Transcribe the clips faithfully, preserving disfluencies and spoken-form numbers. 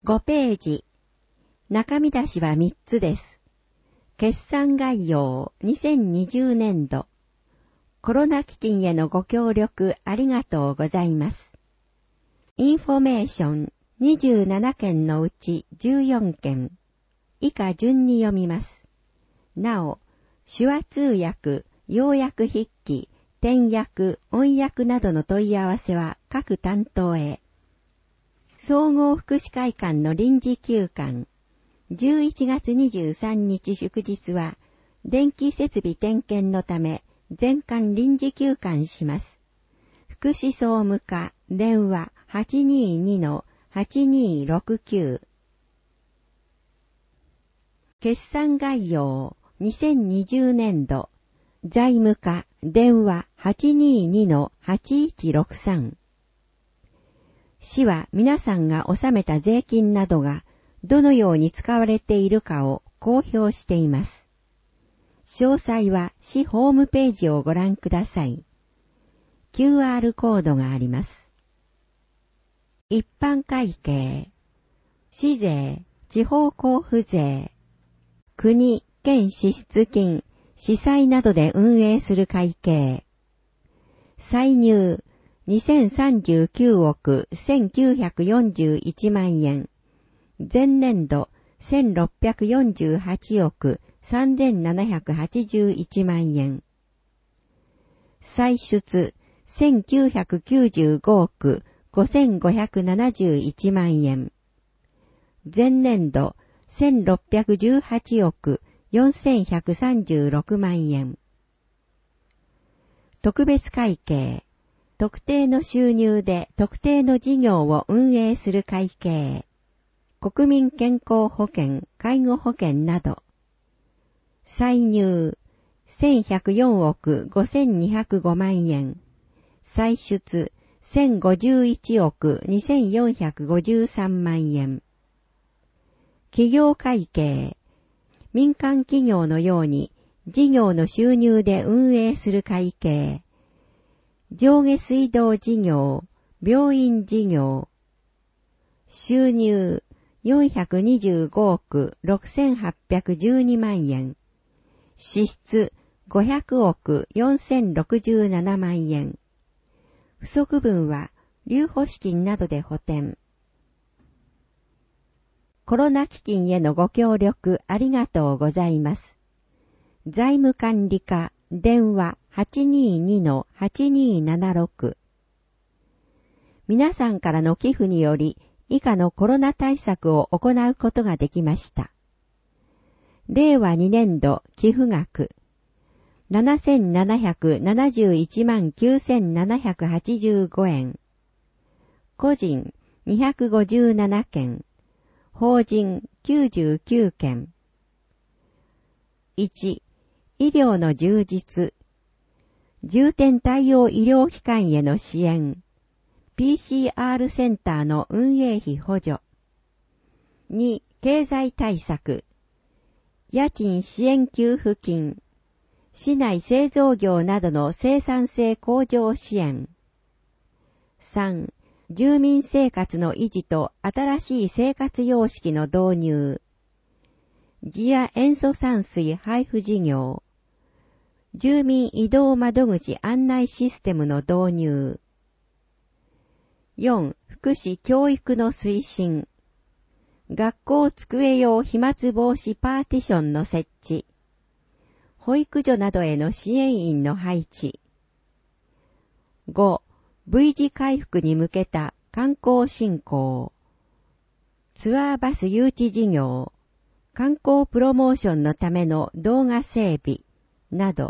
ごページ。中身出しはみっつです。決算概要にせんにじゅうねんど。コロナ基金へのご協力ありがとうございます。インフォメーションにじゅうななけんのうちじゅうよんけん。以下順に読みます。なお、手話通訳、要約筆記、点訳、音訳などの問い合わせは各担当へ。総合福祉会館の臨時休館。じゅういちがつにじゅうさんにち祝日は、電気設備点検のため、全館臨時休館します。福祉総務課、電話 はちにーにのはちにーろくきゅう。決算概要にせんにじゅうねんど。財務課、電話 はちにーにのはちいちろくさん。市は皆さんが納めた税金などがどのように使われているかを公表しています。詳細は市ホームページをご覧ください。キューアール コードがあります。一般会計、市税、地方交付税、国、県支出金、司祭などで運営する会計、歳入にせんさんじゅうきゅうおくせんきゅうひゃくよんじゅういちまんえん、前年度せんろっぴゃくよんじゅうはちおくさんぜんななひゃくはちじゅういちまんえん、歳出せんきゅうひゃくきゅうじゅうごおくごせんごひゃくななじゅういちまんえん、前年度せんろっぴゃくじゅうはちおくよんせんひゃくさんじゅうろくまんえん。特別会計、特定の収入で特定の事業を運営する会計、国民健康保険、介護保険など、歳入せんひゃくよんおくごせんにひゃくごまんえん、歳出せんごじゅういちおくにせんよんひゃくごじゅうさんまんえん。企業会計、民間企業のように事業の収入で運営する会計、上下水道事業、病院事業、収入よんひゃくにじゅうごおくろくせんはっぴゃくじゅうにまんえん、支出ごひゃくおくよんせんろくじゅうななまんえん、不足分は留保資金などで補填。コロナ基金へのご協力ありがとうございます。財務管理課、電話 はちにーにのはちにーななろく。皆さんからの寄付により、以下のコロナ対策を行うことができました。れいわにねんど寄付額、ななせんななひゃくななじゅういちまんきゅうせんななひゃくはちじゅうごえん。個人にひゃくごじゅうななけん。法人きゅうじゅうきゅうけん。いち、医療の充実。重点対応医療機関への支援。ピーシーアール センターの運営費補助。に、経済対策。家賃支援給付金。市内製造業などの生産性向上支援。さん、住民生活の維持と新しい生活様式の導入。次亜塩素酸水配布事業。住民移動窓口案内システムの導入。よん、福祉教育の推進。学校机用飛沫防止パーティションの設置。保育所などへの支援員の配置。ご、V 字回復に向けた観光振興。ツアーバス誘致事業。観光プロモーションのための動画整備など。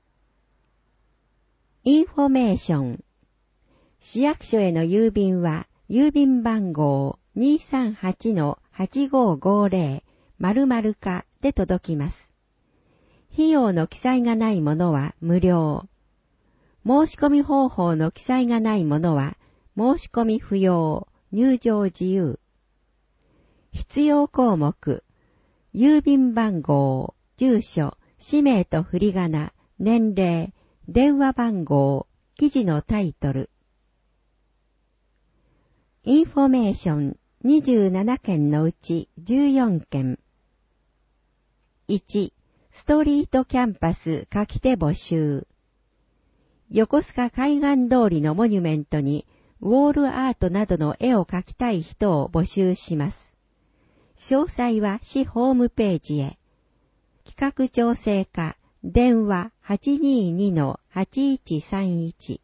インフォメーション。市役所への郵便は郵便番号 にーさんはちのはちごーごーぜろ 〇〇課で届きます。費用の記載がないものは無料。申し込み方法の記載がないものは申し込み不要、入場自由。必要項目。郵便番号、住所、氏名と振り仮名、年齢、電話番号、記事のタイトル。インフォメーションにじゅうななけんのうちじゅうよんけん。いち、ストリートキャンパス書き手募集。横須賀海岸通りのモニュメントにウォールアートなどの絵を描きたい人を募集します。詳細は市ホームページへ。企画調整課、電話 はちにーにのはちいちさんいち。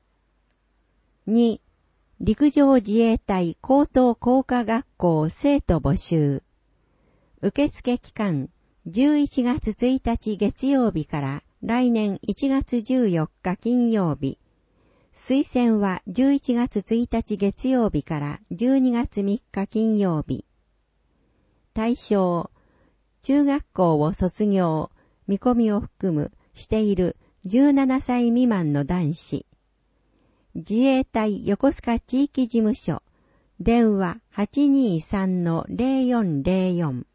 に、陸上自衛隊高等工科学校生徒募集。受付期間、じゅういちがつついたち月曜日から来年いちがつじゅうよっか金曜日。推薦はじゅういちがつついたち月曜日からじゅうにがつみっか金曜日。対象、中学校を卒業、見込みを含むしているじゅうななさい未満の男子。自衛隊横須賀地域事務所、電話 はちにーさんのぜろよんぜろよん。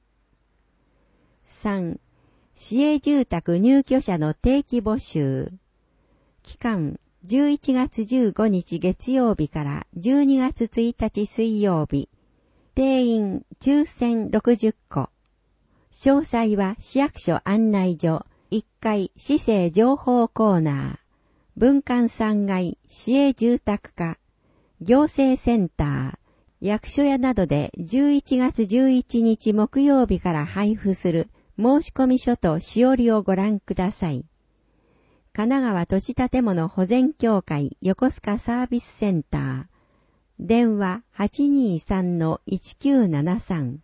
さん、市営住宅入居者の定期募集。期間、じゅういちがつじゅうごにち月曜日からじゅうにがつついたち水曜日。定員抽選ろくじゅっこ。詳細は市役所案内所いっかい市政情報コーナー、文館さんがい市営住宅課、行政センター、役所屋などでじゅういちがつじゅういちにち木曜日から配布する申込書としおりをご覧ください。神奈川土地建物保全協会横須賀サービスセンター、電話 はちにーさんのいちきゅうななさん。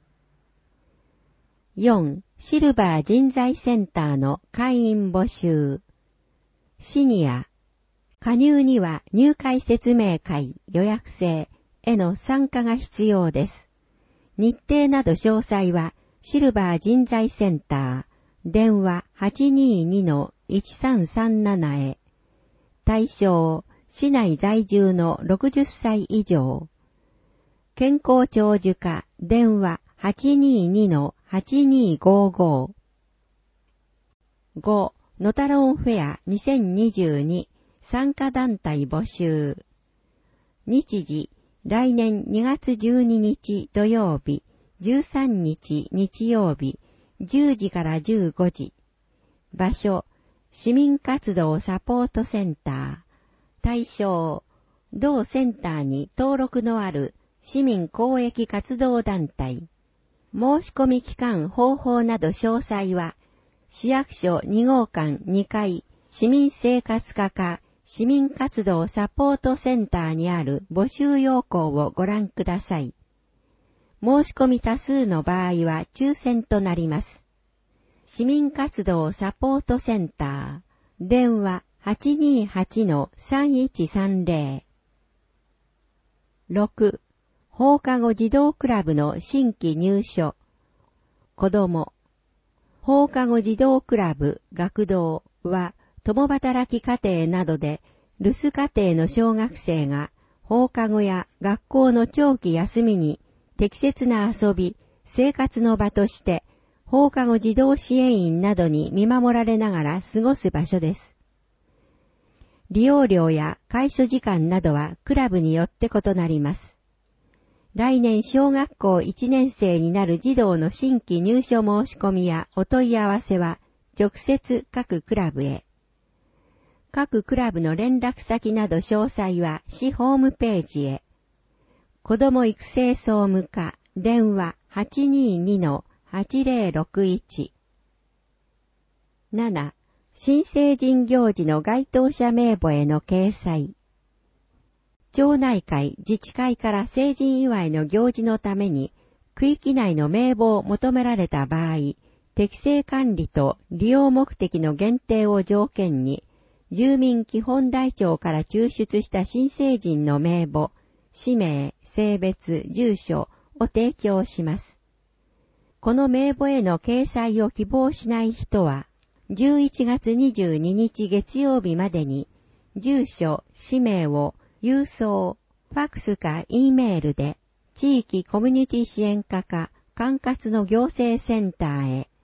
よん、シルバー人材センターの会員募集。シニア。加入には入会説明会予約制への参加が必要です。日程など詳細はシルバー人材センター、電話 はちにーにのいちさんさんなな へ。対象、市内在住のろくじゅっさい以上。健康長寿課、電話 はちにーにのはちにーごーごー。ご、ノタロンフェアにせんにじゅうに参加団体募集。日時、来年にがつじゅうににち土曜日、じゅうさんにち日曜日、じゅうじからじゅうごじ。場所、市民活動サポートセンター。対象、同センターに登録のある市民公益活動団体。申し込み期間方法など詳細は、市役所にごうかんにかい市民生活課か市民活動サポートセンターにある募集要項をご覧ください。申し込み多数の場合は抽選となります。市民活動サポートセンター、電話 はちにーはちのさんいちさんぜろ。ろく、放課後児童クラブの新規入所。子供。放課後児童クラブ、学童は、共働き家庭などで、留守家庭の小学生が、放課後や学校の長期休みに、適切な遊び、生活の場として、放課後児童支援員などに見守られながら過ごす場所です。利用料や開所時間などはクラブによって異なります。来年小学校いちねん生になる児童の新規入所申し込みやお問い合わせは直接各クラブへ。各クラブの連絡先など詳細は市ホームページへ。子ども育成総務課、電話 はちにーにのはちぜろろくいち。なな、新成人行事の該当者名簿への掲載。町内会、自治会から成人祝いの行事のために、区域内の名簿を求められた場合、適正管理と利用目的の限定を条件に、住民基本台帳から抽出した新成人の名簿、氏名、性別、住所を提供します。この名簿への掲載を希望しない人は、じゅういちがつにじゅうににち月曜日までに、住所、氏名を郵送、ファックスか E メールで、地域コミュニティ支援課か管轄の行政センターへ。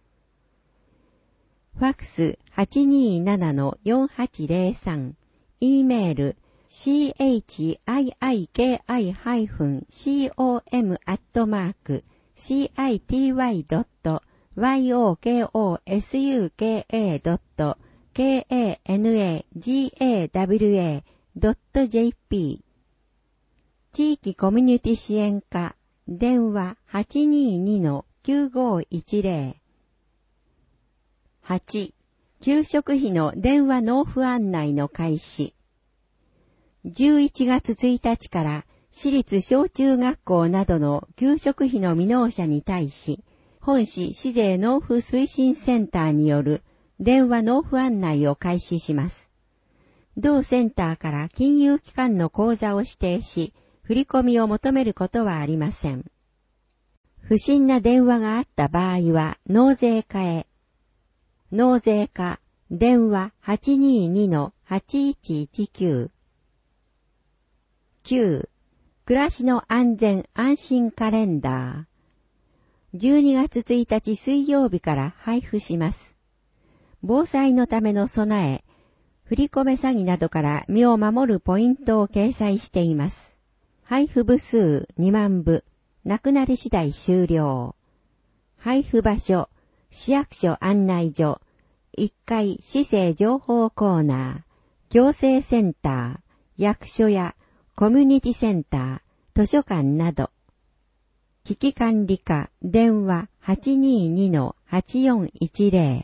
ファックス はちにーななのよんはちぜろさん、E メールシーエイチアイアイケーアイ ハイフン シーオーエム アットマーク シーアイティーワイ ドット ワイオーケーオーエスユーケーエー ドット ケーエーエヌエージーエーダブリューエー ドット ジェーピー 地域コミュニティ支援課電話 はちにーにのきゅうごいちゼロ はち. 給食費の電話納付案内の開始。じゅういちがつついたちから私立小中学校などの給食費の未納者に対し、本市市税納付推進センターによる電話納付案内を開始します。同センターから金融機関の口座を指定し、振り込みを求めることはありません。不審な電話があった場合は納税課へ。納税課電話 はちにーにのはちいちいちきゅう。きゅう. 暮らしの安全安心カレンダー。じゅうにがつついたち水曜日から配布します。防災のための備え、振り込め詐欺などから身を守るポイントを掲載しています。配布部数にまんぶ、なくなり次第終了。配布場所、市役所案内所、いっかい市政情報コーナー、行政センター、役所やコミュニティセンター、図書館など。危機管理課電話 はちにーにのはちよんいちゼロ。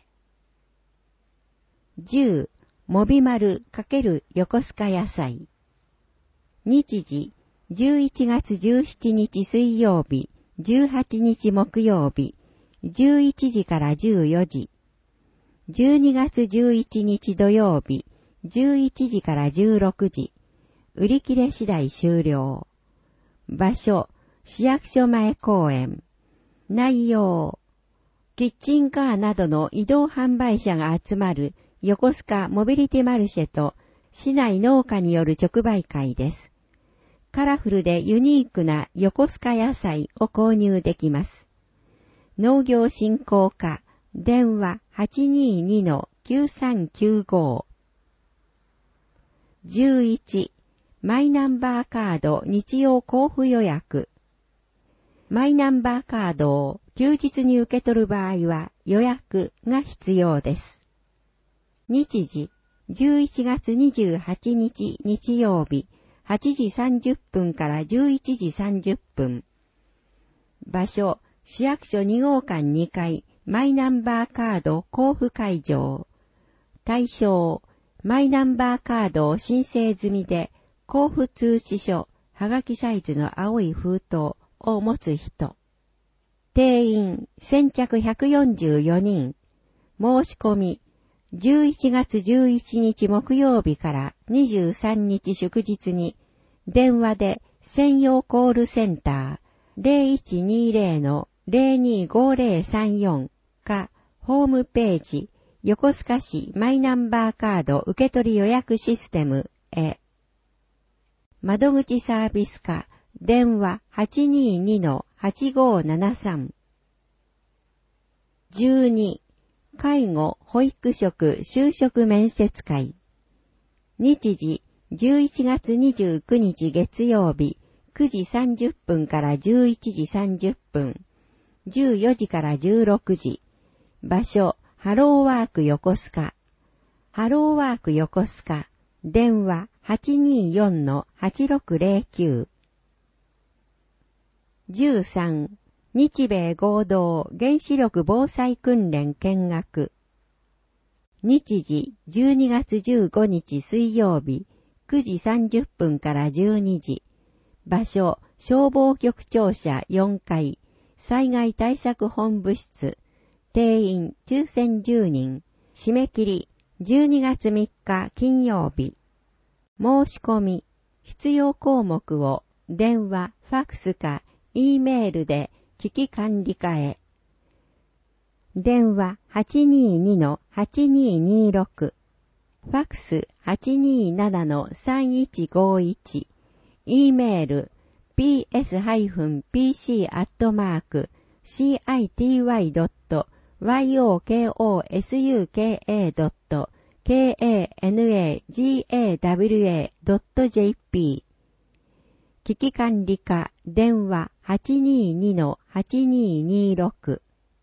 じゅう. もびまる×横須賀野菜。日時じゅういちがつじゅうしちにち水曜日、じゅうはちにち木曜日、じゅういちじからじゅうよじ。じゅうにがつじゅういちにち土曜日、じゅういちじからじゅうろくじ。売り切れ次第終了。場所、市役所前公園。内容、キッチンカーなどの移動販売者が集まる横須賀モビリティマルシェと市内農家による直売会です。カラフルでユニークな横須賀野菜を購入できます。農業振興課電話 はちにーにのきゅうさんきゅうご。じゅういち. マイナンバーカード日曜交付予約。マイナンバーカードを休日に受け取る場合は予約が必要です。日時じゅういちがつにじゅうはちにち日曜日はちじさんじゅっぷんからじゅういちじさんじゅっぷん。場所、市役所にごうかんにかいマイナンバーカード交付会場。対象、マイナンバーカードを申請済みで交付通知書、はがきサイズの青い封筒を持つ人。定員先着ひゃくよんじゅうよにん。申し込みじゅういちがつじゅういちにち木曜日からにじゅうさんにち祝日に電話で専用コールセンター ゼロいちにゼロ の ゼロにごゼロさんよん かホームページ横須賀市マイナンバーカード受取予約システムへ。窓口サービス課電話 はちにーにのはちごーななさん。じゅうに. 介護保育職就職面接会。日時じゅういちがつにじゅうくにち月曜日くじさんじゅっぷんからじゅういちじさんじゅっぷん。じゅうよじからじゅうろくじ。場所、ハローワーク横須賀。ハローワーク横須賀。電話 はちにーよんのはちろくゼロきゅう。じゅうさん. 日米合同原子力防災訓練見学。日時じゅうにがつじゅうごにち水曜日くじさんじゅっぷんからじゅうにじ。場所、消防局庁舎よんかい災害対策本部室。定員抽選じゅうにん。締め切りじゅうにがつみっか金曜日。申し込み必要項目を電話、ファクスか E メールで危機管理課へ。電話 はちにーにのはちにーにーろく。ファクス はちにーななのさんいちごいち。E メール ピーエス ピーシー アットマーク シーアイティーワイ ドット ワイオーケーオーエスユーケーエー ドットケーエーエヌエージーエーダブリューエードットジェーピー 危機管理課電話 はちにーにのはちにーにーろく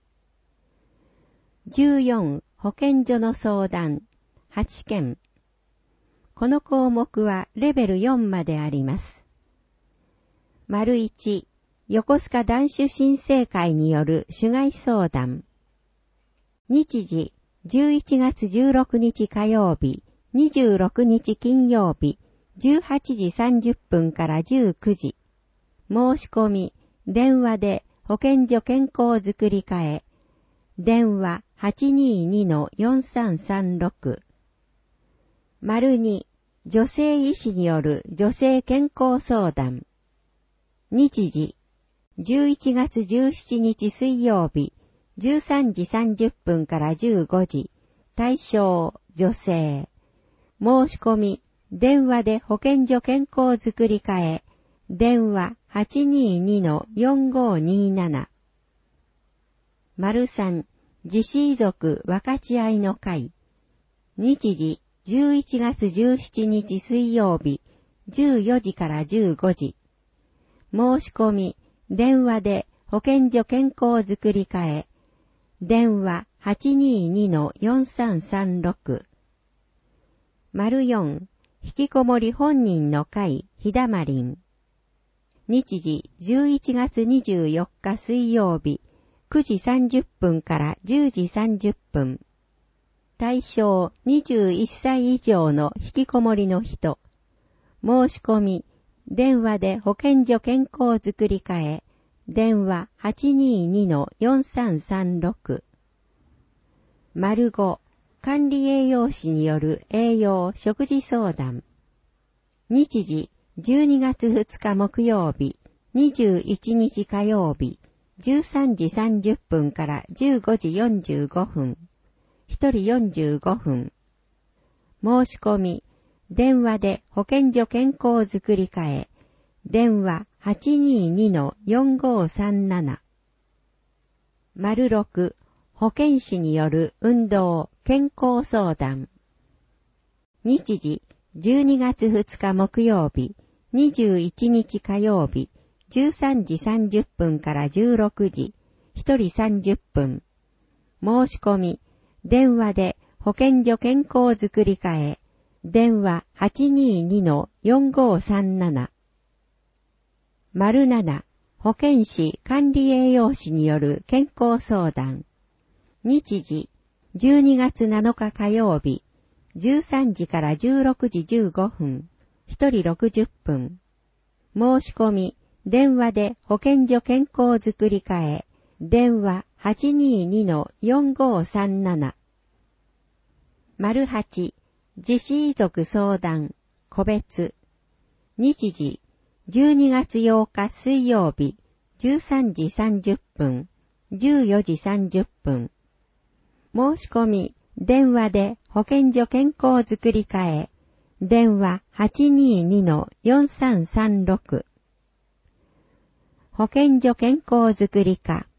じゅうよん保健所の相談はちけん。この項目はレベルよんまであります。丸いち横須賀男子新生会による主害相談。日時じゅういちがつじゅうろくにち火曜日、にじゅうろくにち金曜日、じゅうはちじさんじゅっぷんからじゅうくじ。申し込み、電話で保健所健康づくり課へ。電話 はちにーにのよんさんさんろく。丸に女性医師による女性健康相談。日時じゅういちがつじゅうしちにち水曜日、じゅうさんじさんじゅっぷんからじゅうごじ。対象女性。申し込み電話で保健所健康づくり課へ。電話 はちにーにのよんごーにーなな。丸さん自死遺族分かち合いの会。日時じゅういちがつじゅうしちにち水曜日、じゅうよじからじゅうごじ。申し込み電話で保健所健康づくり課へ。電話 はちにーにのよんさんさんろく。丸よん引きこもり本人の会ひだまりん。日時じゅういちがつにじゅうよっか水曜日、くじさんじゅっぷんからじゅうじさんじゅっぷん。対象にじゅういっさい以上の引きこもりの人。申し込み電話で保健所健康づくり課へ。電話 はちにーにのよんさんさんろく。丸ご管理栄養士による栄養食事相談。日時じゅうにがつふつか木曜日、にじゅういちにち火曜日、じゅうさんじさんじゅっぷんからじゅうごじよんじゅうごふん。ひとりよんじゅうごふん。申し込み電話で保健所健康づくり課へ。電話 はちにーにのよんごーさんなな。丸ろく保健師による運動健康相談。日時じゅうにがつふつか木曜日、にじゅういちにち火曜日、じゅうさんじさんじゅっぷんからじゅうろくじ、ひとりさんじゅっぷん。申し込み電話で保健所健康づくり課へ。電話 はちにーにのよんごーさんなな。丸なな保健師管理栄養士による健康相談。日時じゅうにがつなのか火曜日、じゅうさんじからじゅうろくじじゅうごふん、ひとりろくじゅっぷん。申し込み電話で保健所健康づくり課へ。電話 はちにーにのよんごーさんなな。丸はち自死遺族相談個別。日時じゅうにがつようか水曜日、じゅうさんじさんじゅっぷん、じゅうよじさんじゅっぷん。申し込み電話で保健所健康づくり課へ。電話 はちにーにのよんさんさんろく。保健所健康づくり課